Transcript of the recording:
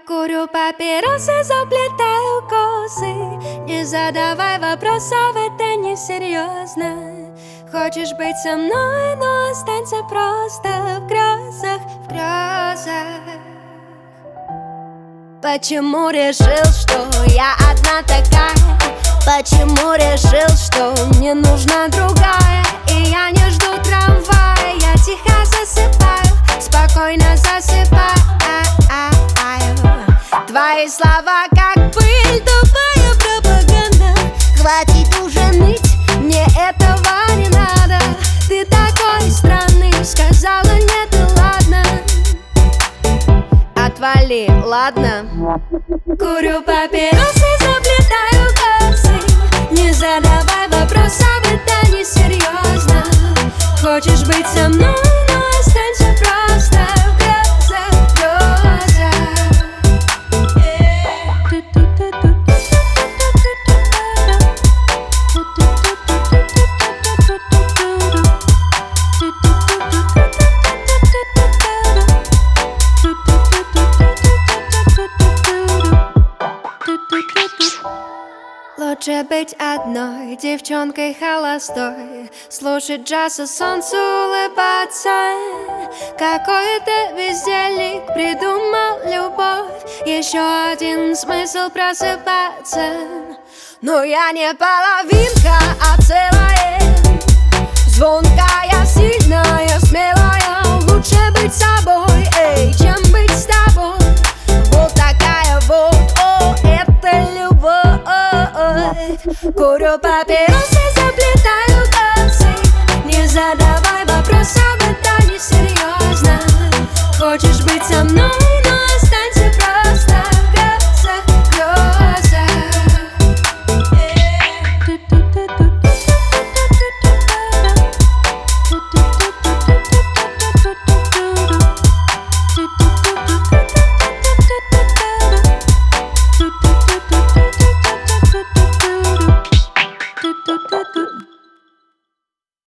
Курю папиросы, заплетаю косы. Не задавай вопросов, это несерьезно. Хочешь быть со мной, но останься просто в грезах, в грезах. Почему решил, что я одна такая? Почему решил, что мне нужна другая? И я не жду трамвая, я тихо засыпаю, спокойно засыпаю. Твои слова как пыль, тупая пропаганда. Хватит уже ныть, мне этого не надо. Ты такой странный, сказала нет и ладно. Отвали, ладно? Курю папиросы, заплетаю косы. Не задавай вопросов, это несерьезно. Хочешь быть со мной, но останься просто в грезах, в грезах. Лучше быть одной девчонкой холостой, слушать джаз и солнцу улыбаться. Какой-то бездельник придумал любовь, еще один смысл просыпаться. Но я не половинка, а целая, звонкая, сильная, смелая. Лучше быть собой, чем быть с тобой. Вот такая вот, о, это любовь. Курю папиросы, заплетаю косы. Не задавай вопросов, это несерьезно. Хочешь быть со мной?